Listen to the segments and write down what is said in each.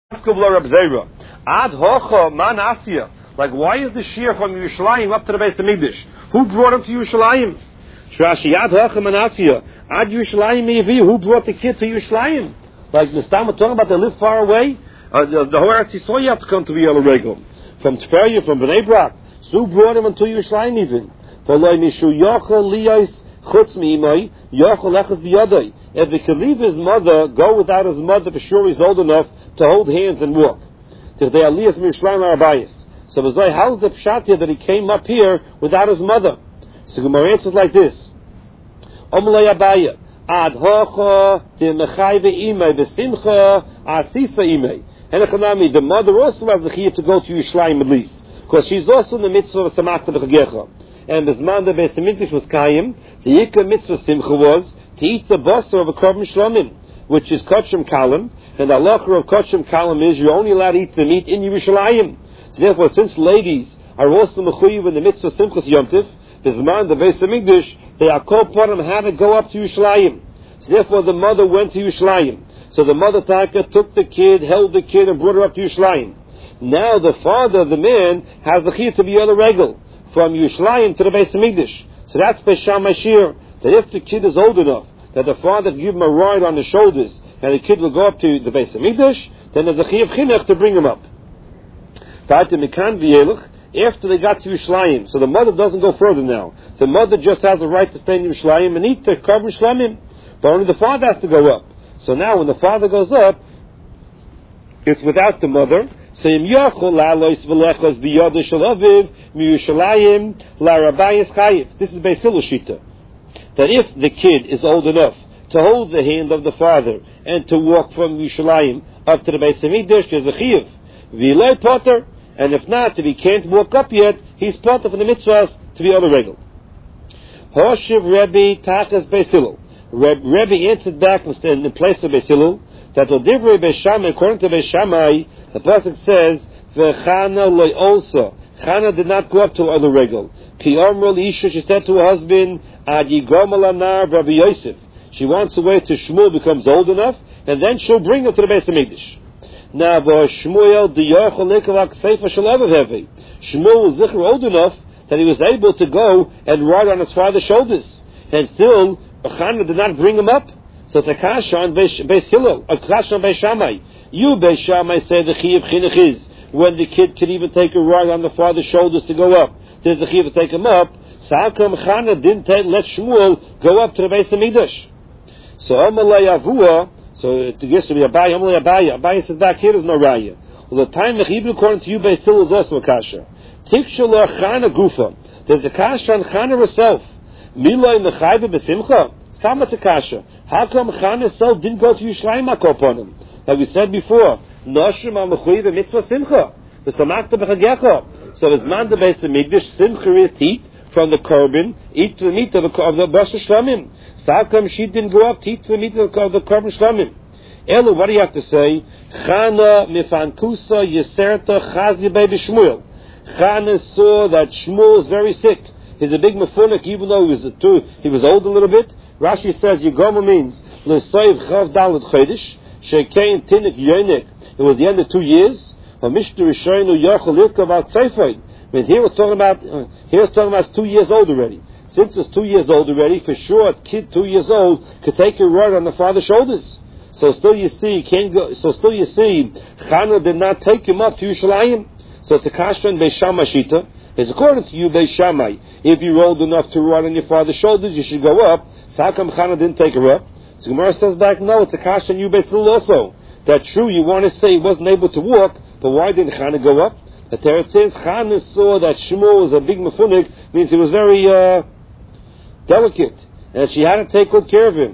Ad hocha man asya. Like, why is the shear from Yerushalayim up to the Beis Hamikdash? Who brought him to Yerushalayim? Shrashi Ad hocha man asya. Ad Yerushalayim mevi. Who brought the kid to Yerushalayim? Like the Stam talking about they live far away. The whole Eretz Yisrael you have to come to Yellow Regel from Tveria, from Bnei Brak. So who brought him into Yerushalayim even? For mishu yochel liyos chutz miimai yochel lechas biyadai. If he could leave his mother, go without his mother, for sure he's old enough to hold hands and walk. So the aliyas mishlan arabayis. So how's the pshat here that he came up here without his mother? So Gemara answers like this: Omlay Abaya ad hocha de mechayve imay besimcha asisa imay. And the mother also has the chiyuv to go to Yerushalayim at least, because she's also in the mitzvah of samachta b'chagecha. And the zman the Beis Hamikdash was kayim. The yikar mitzvah simcha was to eat the basar of a korban shlomim, which is koshem kalim. And the halacha of koshem kalim is you're only allowed to eat the meat in Yerushalayim. So therefore, since ladies are also mechuyev in the mitzvah simchas yomtiv, the zman the Beis Hamikdash, they are kol param had to go up to Yerushalayim. So therefore, the mother went to Yerushalayim. So the mother Taka took the kid, held the kid, and brought her up to Yerushalayim. Now the father, the man, has the chiyuv to be on the regel from Yerushalayim to the Beis Hamikdash. So that's Besham Ashir, that if the kid is old enough that the father can give him a ride on the shoulders and the kid will go up to the Beis Hamikdash, then there's a chiyuv chinuch to bring him up. After they got to Yerushalayim, so the mother doesn't go further now. The mother just has the right to stay in Yerushalayim and eat the korban shlamim, but only the father has to go up. So now when the father goes up, it's without the mother. So this is Beis Hillel Shita, that if the kid is old enough to hold the hand of the father and to walk from Yerushalayim up to the Beis Hamikdash, there's a chiyuv. V'iloi potter, and if not, if he can't walk up yet, he's potter for the mitzvahs to be on the regel. Hoshiv Rebbe Tachas Beis Hillel. Rebbe answered back in the place of Beis Hillel that Odivri Beis Shammai, according to Beis Shammai, the pasuk says V'chana loy also. Chana did not go up to other regel. Ki Omro Isha, she said to her husband, Ad Yigom Alanar Rabbi Yosef. She wants to wait till Shmuel becomes old enough, and then she'll bring him to the Beis Hamikdash. Now, Shmuel was old enough that he was able to go and ride on his father's shoulders, and still Chana did not bring him up. So it's a kasha on Beis Hillel, a kasha on Beis Shammai. You Beis Shammai say the chiyuv chinuch is when the kid can even take a ride on the father's shoulders to go up. There's the chiyuv to take him up. So how come Chana didn't let Shmuel go up to the Beis Hamikdash? So Amalei Avua. So it gets to be Abaye. Abaye says back here is no raya. Well, the time the Hebrew according to you Beis Hillel is also a kasha. Tikshalah Chana Gufa. There's a kasha on Chana herself. Miloi Mechayve Besimcha. It's a kasha. How come Chana herself didn't go to Yerushalayim upon him? Like we said before, Noshim al Mechuyev Mitzvah Simcha. The Samachta B'Chagecha. So the Zman the Beis Hamikdash Simcha is heat from the korban, eat the meat of the Basar Shlamim. So how come she didn't go up to eat the meat of the korban shlamim? Elu, what do you have to say? Chana mifankusa yeserta chazi baby Shmuel. Chana saw that Shmuel was very sick. He's a big mefunik, even though he was old a little bit. Rashi says Yigoma means l'soiv chav dalet chodesh shekein tinik yonik. It was the end of 2 years. Hamishtu rishaynu yochel irkav al tzayfay. I mean, here it's talking about 2 years old already. Since it's 2 years old already, for sure a kid 2 years old could take a ride on the father's shoulders. So still you see, Chana did not take him up to Yerushalayim. So it's a kasha in Beis Shammai Shita. It's according to you, Beis Shammai. If you're old enough to ride on your father's shoulders, you should go up. So how come Chana didn't take her up? So Gemara says back, no, it's a kasha in you, Beis Hillel also. That's true, you want to say he wasn't able to walk, but why didn't Chana go up? The Torah says Chana saw that Shmuel was a big mefunik, means he was very delicate, and she had to take good care of him.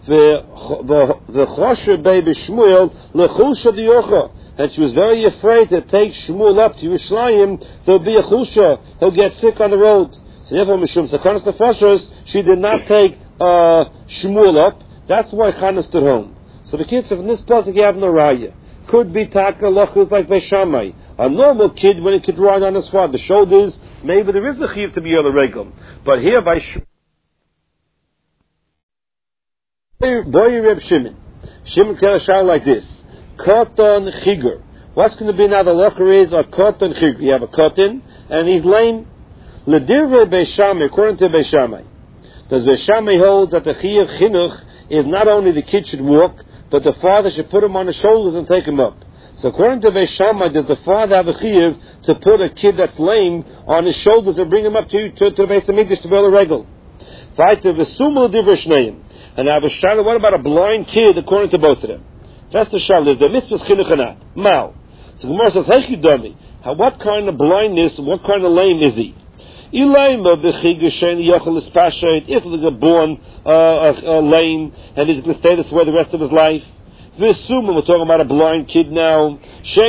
And she was very afraid to take Shmuel up to Yerushalayim. There'll be a chusha; he'll get sick on the road. So therefore, Mishum Sakanas Nefashos, she did not take Shmuel up. That's why Chana stood home. So the kids from this pasuk you have no raya. Could be taka lachus like Beis Shammai. A normal kid, when he could ride on his father's shoulders, maybe there is a chiyuv to be on the regel. But here by Boy Reb Shimon can shout like this. Koton Chigur. What's going to be now the locher is a Koton Chigur. You have a Koton, and he's lame. L'dirvei Beishamai, according to Beishamai. Does Beishamai hold that the Chiyuv Chinuch is not only the kid should walk, but the father should put him on his shoulders and take him up. So according to Beishamai, does the father have a chiyuv to put a kid that's lame on his shoulders and bring him up to the Beis Hamikdash to build a regal? And I have a shadow. What about a blind kid? According to both of them, that's the shadow. The mitzvah's chinuch anat mal. So Gemara says, "Hey, dummy, what kind of blindness? What kind of lame is he?" If he's born lame and he's going to stay this way the rest of his life. We're talking about a blind kid now. He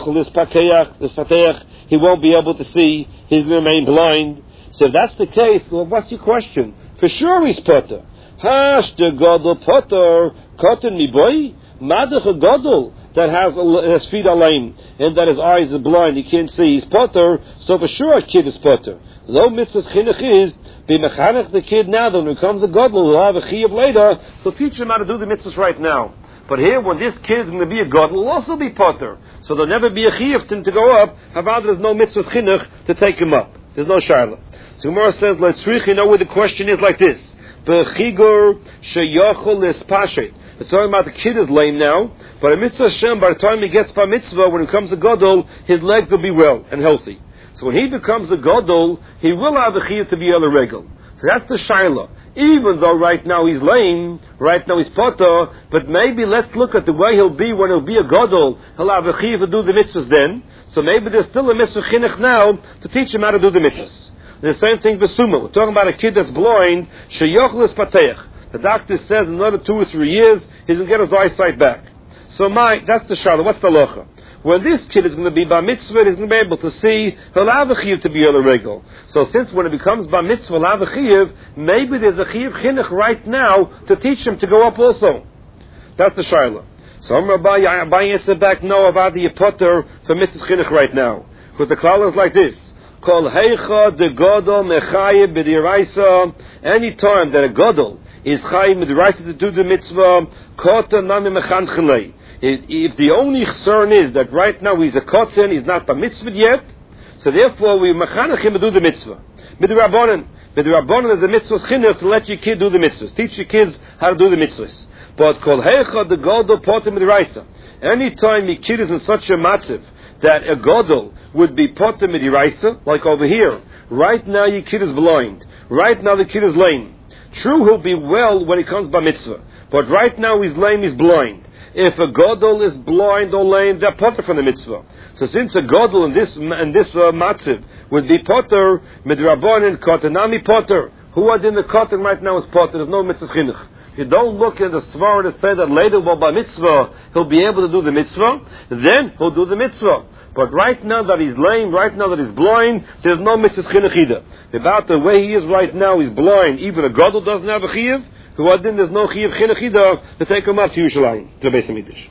won't be able to see. He's going to remain blind. So if that's the case, well, what's your question? For sure he's potter. Hash the gadol potter cotton mi boy. Madach a gadol that has his feet are lame and that his eyes are blind. He can't see. He's potter. So for sure a kid is potter. Lo mitzvah's chinuch is be mechanech the kid now. Then when it comes a gadol, he'll have a chiyuv later. So teach him how to do the mitzvahs right now. But here, when this kid is going to be a gadol, will also be potter. So there'll never be a chiyuv to him to go up. However, there's no mitzvah's chinuch to take him up. There's no shayla. So Gemara says, let's really know where the question is like this. Bechigur sheyachol lespashet. It's talking about the kid is lame now, but a mitzvah Hashem, by the time he gets bar mitzvah, when it comes a gadol, his legs will be well and healthy. So when he becomes a gadol, he will have a chiyuv to be a regal. So that's the shayla. Even though right now he's lame, right now he's potter, but maybe let's look at the way he'll be when he'll be a gadol. He'll have a chiyuv to do the mitzvahs then. So maybe there's still a mitzvah chinuch now to teach him how to do the mitzvahs. And the same thing with Suma. We're talking about a kid that's blind. Sheyochlis pateach. The doctor says in another 2 or 3 years he's going to get his eyesight back. So that's the shayla. What's the locha? When this kid is going to be bar mitzvah, he's going to be able to see, he'll have a chiyuv to be a regal. So since when it becomes bar mitzvah, he'll have a chiyuv, maybe there's a chiyuv chinuch right now to teach him to go up also. That's the shayla. So I'm Rabbi answer back, no, about the potter for mitzvah chinuch right now. Because the klal is like this. Kol heicha de gadol mechayev b'diraisa. Any time that a gadol is chayev b'diraisa to do the mitzvah, kota nami mechanchelei. If the only concern is that right now he's a kotten, he's not bar mitzvah yet, so therefore we mechanech him to do the mitzvah. Midrabanan is a mitzvah chinuch to let your kid do the mitzvahs. Teach your kids how to do the mitzvahs. But kol heicha the gadol potter midiraisa. Anytime your kid is in such a matziv that a gadol would be potter midiraisa, like over here. Right now your kid is blind. Right now the kid is lame. True, he'll be well when he comes bar mitzvah. But right now he's lame, he's blind. If a gadol is blind or lame, they're potter from the mitzvah. So since a gadol in this matziv would be potter, midrabanan kotanami potter. Who are in the cotton right now is potter. There's no mitzvah chinuch. You don't look at the svara to say that later by mitzvah he'll be able to do the mitzvah. Then he'll do the mitzvah. But right now that he's lame, right now that he's blind, there's no mitzvah chinuch either. About the way he is right now, he's blind. Even a gadol doesn't have a chiyuv. Who are then there's no chiyuv chinuch either to take him up to Yerushalayim, to Beis Hamikdash.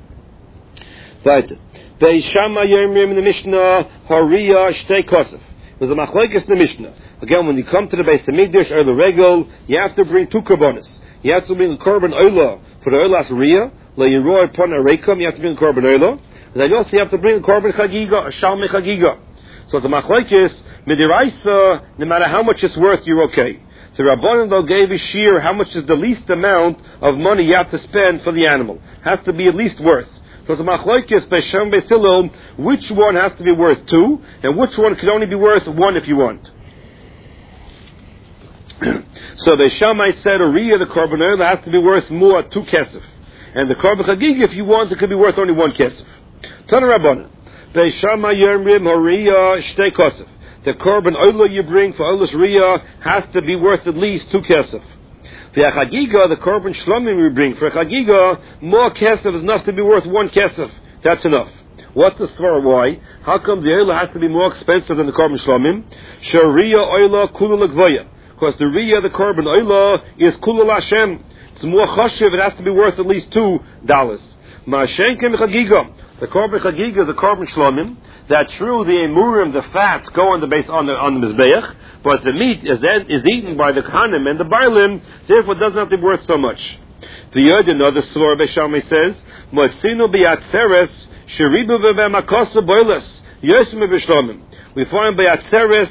Right. Beishama Yomrim in the Mishnah, Hariya Shtei Kosef. There's a machlokes in the Mishnah. Again, when you come to the Beis Hamikdash or the regal, you have to bring 2 korbanos. You have to bring a korban oila for the oilas Riyah, le'yiroi upon a reikam, you have to bring a korban oila. And then you also have to bring a korban chagiga, a shalmei chagiga. So the machlokes, midiraisa, no matter how much it's worth, you're okay. The Rabbanan though gave a shear how much is the least amount of money you have to spend for the animal. Has to be at leist worth. So the machlokes Beisham Beis Hillel, which one has to be worth 2, and which one can only be worth 1 if you want. So Beishamai said, Uriah, the korban oil, has to be worth more, 2 kesef. And the korban chagig, if you want, it could be worth only 1 kesef. Tana Rabbanan, Beishamai Yomrim Uriah Shtei Kosef. The korban oil you bring for oilus Riyah has to be worth at least 2 kesef. For a chagiga, the korban shlomim we bring for a chagiga, more kesef is enough to be worth 1 kesef. That's enough. What's the svara? Why? How come the oil has to be more expensive than the korban shlomim? Shariya oila kulu l'gvoya. Because the Riyah, the korban oila, is kulu l'Hashem. It's more chashiv, it has to be worth at least $2. Ma'ashenkem chagiga. The korban chagiga is a korban shlomim. That true, the emurim, the fats, go on the base on the mizbeach, but the meat is eaten by the kahanim and the bailim, therefore it doesn't have to be worth so much. The other another Svara Beis Shammai says, Motzinu b'Atzeres sheribu b'Makosa boilas Yosem b'Shlomim. We find by Atzeres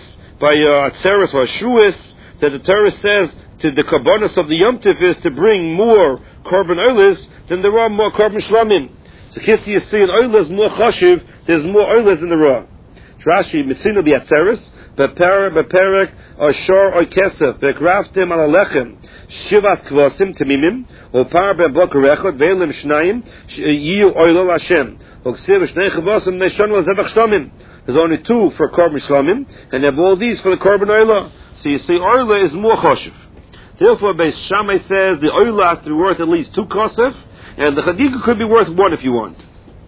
or Shuis that the Torah says to the Karbonos of the Yom Tif is to bring more Korban Oilas than there are more Korban Shlomim. So here you see an Oilas more Choshev, there's more Oilas in the Ra. Rashi, Mitzinu b'Atzeres, Beperek, or Shor, or Kesef, Bekraftim al Alechem, Shivas Kvosim, Temimim, or Par Bebok Rechot, Velim Shnayim, Yiu Oilo Hashem, Oksiv Shnei Chvosim, Neshon Lazevach Shlomim. There's only 2 for Korban Shlomim, and they have all these for the Korban Oila. So you see, Oila is more Choshev. Therefore, Beis Shammai says the Oila has to be worth at least 2 Kosef, and the Chagiga could be worth 1 if you want.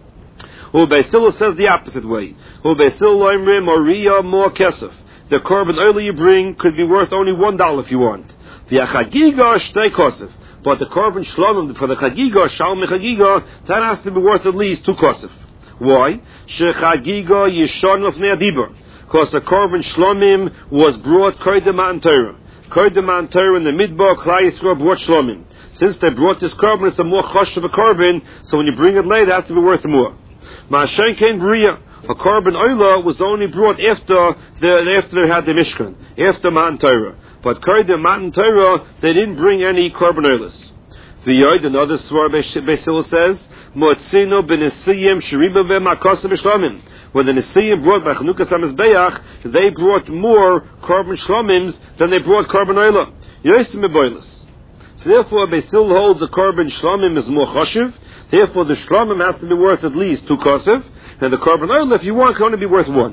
Hu Beis Hillel says the opposite way. Hu Beis Hillel Oimrim Oriya more Kesef. The Korban Oila you bring could be worth only $1 if you want. The Chagiga Shtei Kosef. But the Korban Shlomim for the Chagiga, Shalom Chagiga, that has to be worth at least 2 Kosef. Why? Shechagiga Yishon of Neadibur. Because the Korban Shlomim was brought Koydem Matan Torah. Koydem Matan Torah in the Midbar, Klal Yisrael brought Shlomim. Since they brought this Korban, it's a more Chosh of a Korban, so when you bring it later, it has to be worth more. Ma'ashen Kein Bria. A Korban Oila was only brought after they had the Mishkan, after Matan Torah. But Koydem Matan Torah, they didn't bring any Korban Oilas. The Yod, another Svar Beis Hillel says, Motzino b'Nesiyim sheriba v'Makosa b'Shlomim. When the Nesiyim brought by Chanukas HaMizbeach, they brought more Korban Shlomims than they brought Korban Oila. Yosem b'Boilas. So therefore, Beis Hillel holds the Korban Shlomim is more Choshev. Therefore, the Shlomim has to be worth at least 2 Kosef, and the Korban Oila, if you want, can only be worth 1.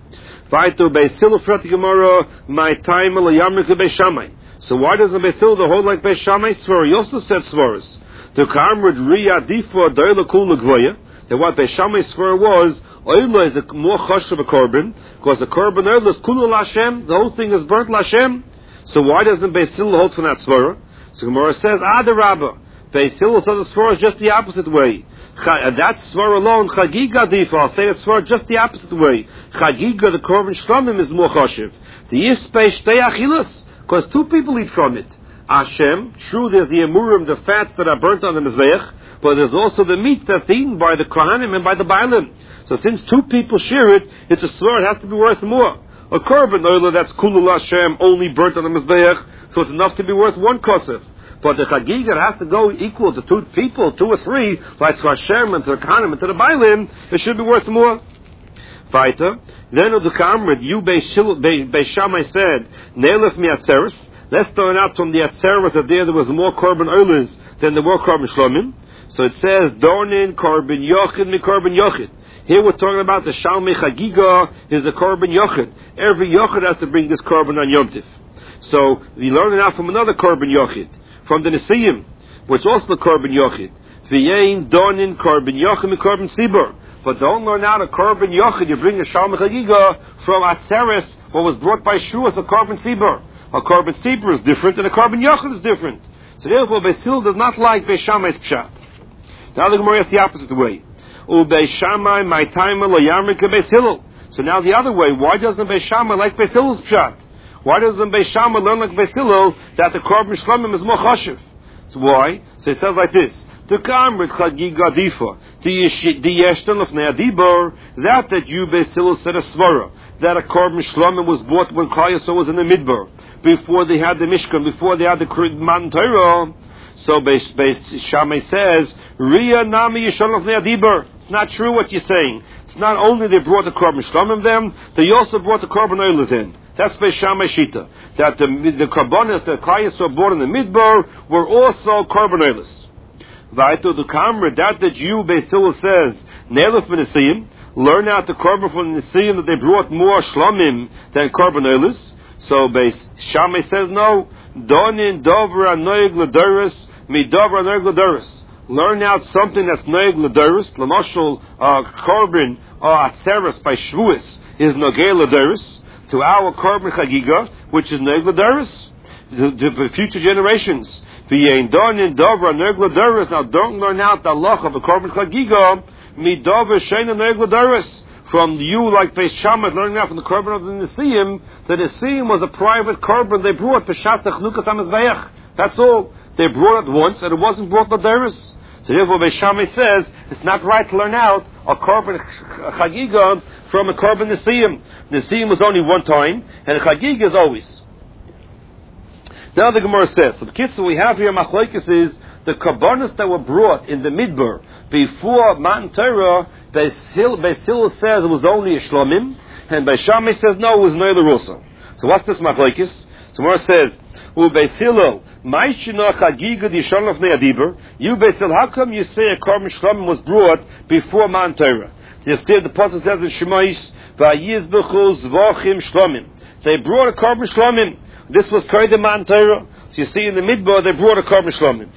Vaito Beis Hillel Frati Gemara, my time Yamrik Beis Shammai. So why doesn't Beis Hillel hold like Beis Shammai Svara? He also said Svaras. The Karmud Riya Difa Doila Kula Gvoya. That what Beis Shammai Svara was, Oila is a more chosh of a Korban, because the Korban Oila is Kula Lashem, the whole thing is burnt Lashem. So why doesn't Beis Hillel hold from that Svara? So Gemara says, Adarabba. Beis Hillel says the Svara is just the opposite way. That Svara alone, Chagiga Difa, I'll say the Svara just the opposite way. Chagiga, the Korban Shlomim, is more choshev. The Yispei Shtei Achilas, because 2 people eat from it. Hashem, true, there's the emurim, the fats that are burnt on the Mizbeach, but there's also the meat that's eaten by the Kohanim and by the Baalim. So since 2 people share it, it's a Svara, it has to be worth more. A Korban Oila that's Kulul Hashem, only burnt on the Mizbeach, so it's enough to be worth 1 Kosef. But the Chagiga has to go equal to 2 people, 2 or 3, like to Hashem and to the Kohanim and to the Baalim, it should be worth more. Weiter. Then the Kamrid, you Beis Shammai said, Neilef mi Atzeres. Let's start out from the Atzeres that there was more Korban Oilas than there were Korban Shlomim. So it says, Dornin Korban Yochid mi Korban Yochid. Here we're talking about the Shalmei Chagiga is a Korban Yochid. Every Yochid has to bring this Korban on Yom Tif. So we learn it out from another Korban Yochid, from the Nesiyim, which also the Korban Yochid. V'yein Dornin Korban Yochid mi Korban Sibur. But don't learn out a Korban Yochid. You bring a Shalmei Chagiga from Atzeres, what was brought by Shuas, a Korban Sibur. A Korban Sibur is different, and a Korban Yochid is different. So therefore, Beis Hillel does not like Beis Shammai's pshat. Now the Gemara has the opposite way. Beis Shammai, my time lo Yamrik Beis Hillel. So now the other way. Why doesn't Beis Shammai like Beis Hillel's pshat? Why doesn't Beis Shammai learn like Beis Hillel that the Korban Shlomim is more choshev? So why? So it says like this. To come with Chagiga Difa, the Yeshtan of Neadibor, that you Beis Hillel said a Svara, that a Korban Shlomim was bought when Klal Yisrael was in the Midbar, before they had the Mishkan, before they had the Matan Torah. So Beis Shammai says, Riya Nami Yeshtan of Neadibor. It's not true what you're saying. It's not only they brought the Korban Shlomim them, they also brought the Korban Oilas in. That's Beis Shammai Shita. That the Korbanos that Klal Yisrael brought in the Midbar were also Korban Oilas. Vaito the Kamra, that you, Beis Hillel says, Neilef Nesiyim, learn out the Korban from the Nesiyim that they brought more Shlomim than Korban Oilas. So Beis Shammai says no. Donin Dovra Noig L'Doris, Mi Dovra Noig L'Doris. Learn out something that's Noig L'Doris. L'Moshel Korban Atzeres by Shvuas is Nogei L'Doris to our Korban Chagiga, which is Noig L'Doris, to future generations. Now don't learn out the halach of a Korban Chagiga midavar sheina negla daris from you like Beis Shammai learning out from the Korban of the Nesiyim. The Nesiyim was a private Korban they brought Peshat Chanukas HaMizbeach. That's all. they brought it once, and it wasn't brought Ladaris. So therefore, Beis Shammai says it's not right to learn out a korban chagiga from a korban nesiyim. Nesiyim was only one time, and a chagiga is always. Now the Gemara says, so the kitzur we have here, machlokes is the korbanos that were brought in the midbar before Matan Torah. Beis Hillel says it was only a shlomim, and Beis Shammai says no, it was noiler also. So what's this machlokes? So Gemara says, Beis Hillel, you Beis Hillel, how come you say a korban shlomim was brought before Matan Torah? You see the pasuk says in Shemais, vayizbechu zvachim shlomim. They brought a korban shlomim. This was Koydem Matan Torah. So you see in the midbar they brought a korban shlomim.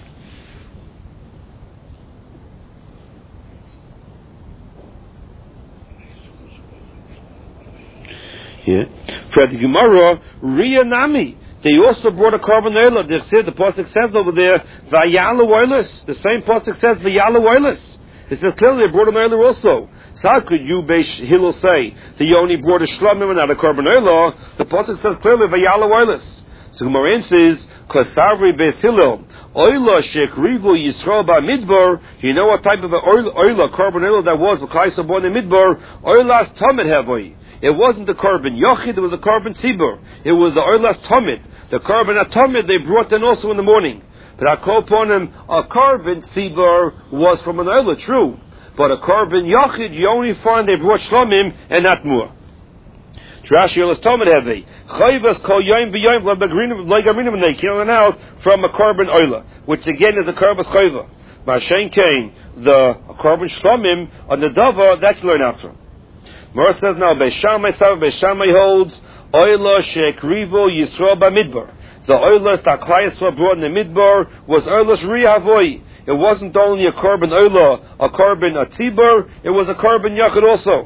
Yeah. For the Gemara, Riyah Nami, they also brought a korban oila. They said the pasuk says over there, Vayala Oilis. The same pasuk says Vayala Oilis. It says clearly they brought an oila also. So how could you, Beis Hillel, say that you only brought a shlomim and not a korban oila? The pasuk says clearly Vayala Oilis. So Gemara says, Kasavri Beis Hillel, Oila Shekrivu Yisrael Ba Midbar. You know what type of oila, korban oila that was? V'kaisa born in Midbar. Oilas Tamid Havoi. It wasn't the korban yochid, it was a korban tzibur. It was the oilas tamid. The korban atamid they brought in also in the morning. But I call upon him, a korban tzibur was from an oilah, true. But a korban yochid, you only find they brought shlomim and not more. Rashi oilas tamid heavy. Chayvas kol yoim v'yoim v'lagarinim and they killing out from a korban oilah, which again is a korban chayva. Mashen Kain, the korban shlomim on the dava, that's learned out from. Mora says now, Beis Shammai holds oila shekrivo Yisrael b'midbar. The oilas that Klal Yisrael brought in the midbar was oilas rihavoi. It wasn't only a korban oila, a korban atibur. It was a korban yachid also.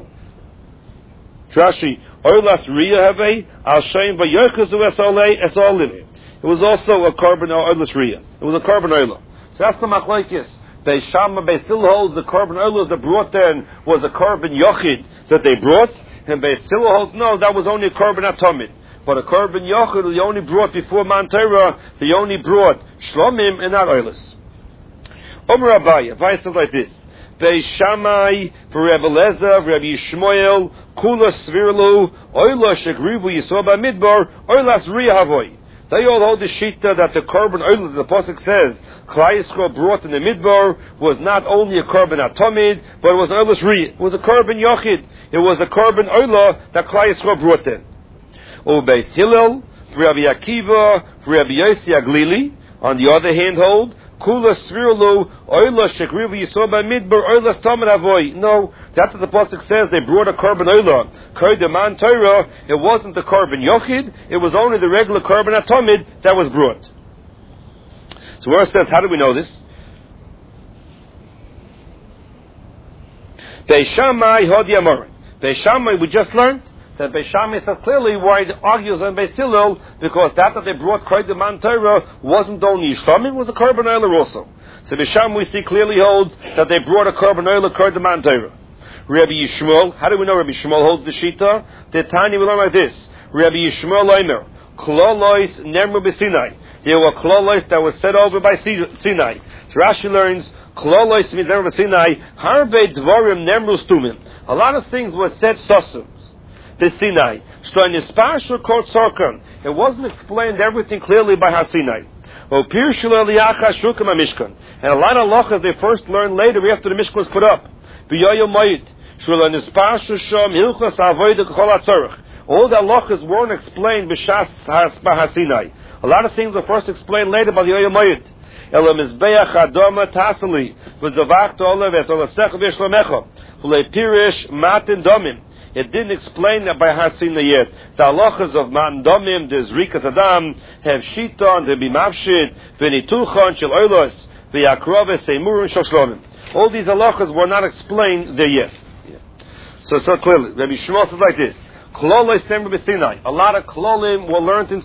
Rashi oilas rihavei al shein v'yochazu esolei. It was also a korban oilas riyah. It was a korban oila. So that's the machlokes. Beis Shammai, Beis Hillel holds the korban oilas that brought then was a korban yochid that they brought, and Beis Hillel holds no, that was only a korban atomid. But a korban yochid they only brought before Matan Torah, they only brought shlomim and not oilas. Omer Abaye says like this: Beis Shammai for Rebbe Eliezer, for Rebbe Yishmael, kula svirlu oila shekrivu Yisrael b'midbar oilas rihavoi. They all hold the shita that the korban oila the pasuk says Klal Yisrael brought in the midbar was not only a korban atomid, but it was an oilas riyah. It was a korban yochid. It was a korban oila that Klal Yisrael brought in. Beis Hillel, for Rabbi Akiva, for Rabbi Yossi Aglili, on the other hand, hold kula svirlu oila shekrivu Yisrael b'midbar oilas tamid havoi. No, that's what the pasuk says. They brought a korban oila. Koydem Matan Torah. It wasn't the korban yochid. It was only the regular korban atomid that was brought. So where it says, how do we know this? Beis Shammai hodi amorim. Beis Shammai, we just learned that Beis Shammai says clearly why it argues on Beis Hillel, because that they brought Koydem Matan Torah wasn't only Yishlomim, it was a korban oilah also. So Beis Shammai we see clearly holds that they brought a korban oilah Koydem Matan Torah. Rabbi Yishmael, how do we know Rabbi Yishmael holds the shita? The tiny we learn like this: Rabbi Yishmael Omer, Klolois Nemru b'Sinai. There were Klolois that was set over by Sinai. So Rashi learns Klolois means Nemru b'Sinai. Harbe Dvarim Nemru Stumim. A lot of things were said sosums. The Sinai. It wasn't explained everything clearly by HaSinai. And a lot of halachas they first learned later after the Mishkan was put up. All the halachas weren't explained b'shas HaSinai. A lot of things were first explained later by the Yoyom Moed. It didn't explain that by Hasina yet. The halachas of Matan Domim, the Zrikas Adam, have Shiton, the Bimavshid, Venituchon, Shel Oilos, V'Yakrove, Seimurim, Shel Shlomim. All these halachas were not explained there yet. So clearly, Rabbi Shmuel says like this: Klolos Nemru b'Sinai. A lot of klolim were learned in